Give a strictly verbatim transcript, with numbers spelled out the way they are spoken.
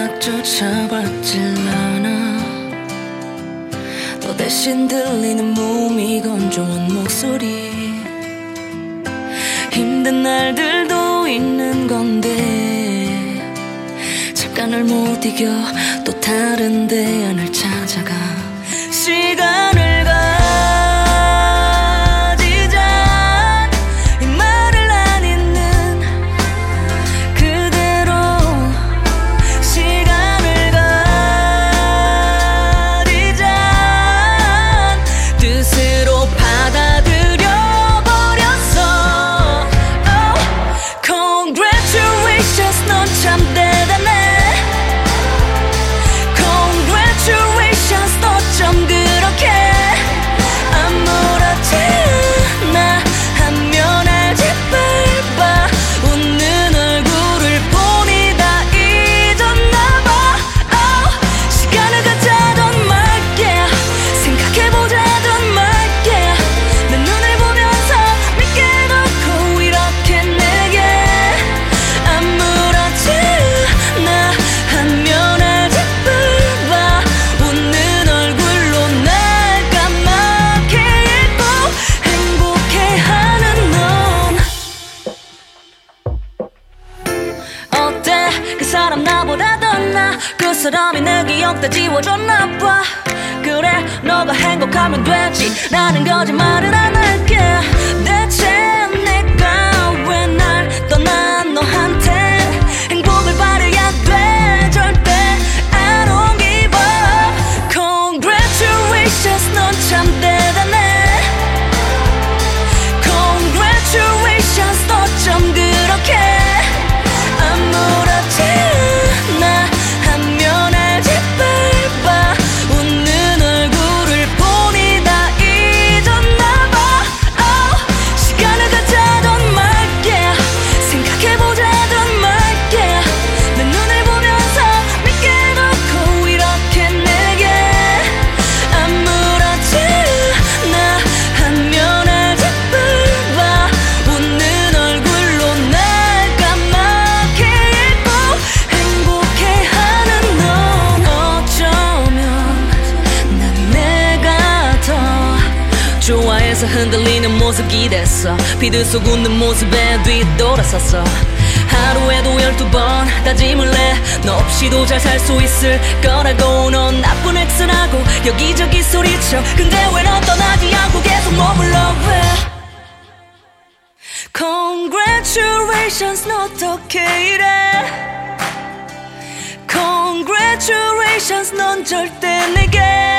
막 쫓아봤질 않아. 너 대신 들리는 몸이 건조한 목소리. 힘든 날들도 있는 건데 잠깐을 못 이겨 또 다른 대안을 찾아가. 시간을 가지자 이 말을 안 잊는 그대로. 시간을 가지자 뜻으로 받아들여 버렸어. Oh, congratulations 넌 참 대단해. Congratulations 어쩜 그렇게 아무렇지 않아 하면 알지. 밟아 웃는 얼굴을 보니 다 잊었나봐. Oh, 시간을 가자던 말게 생각해보자던 말게 내 눈을 보면서 믿게 놓고 이렇게 내게 아무렇지 않아 하면 알지. 밟아 웃는 얼굴로 날 까맣게 잊고 행복해하는 넌. 어때 그 사람 나보다 더 나. 그 사람이 내 기억 다 지워줬나 봐. 그래 너가 행복하면 되지. 나는 거짓말을 안 할게. 대체 내가 왜 날 떠나 너한테 행복을 바래야 돼. 절대 I don't give up. Congratulations 넌 참 대단해. Congratulations 어쩜 그렇게 아무렇지 않아 하면 알지. 밟아 웃는 얼굴을 보니 다 잊었나봐. Oh, 시간을 가자던 말게 생각해보자던 말게 내 눈을 보면서 믿게 놓고 이렇게 내게 아무렇지 않아 하면 알지. 밟아 웃는 얼굴로 날 까맣게 잊고 행복해하는 넌. 어쩌면 난 내가 더 좋아해서 흔들리는 모습이 됐어. 비들 속 웃는 모습에 뒤돌아섰어. 하루에도 열두 번 다짐을 해. 너 없이도 잘 살 수 있을 거라고. 넌 나쁜 엑스라고 여기저기 소리쳐. 근데 왜 넌 떠나지 않고 계속 머물러 왜. Congratulations 너 어떻게 이래. Congratulations 넌 절대 내게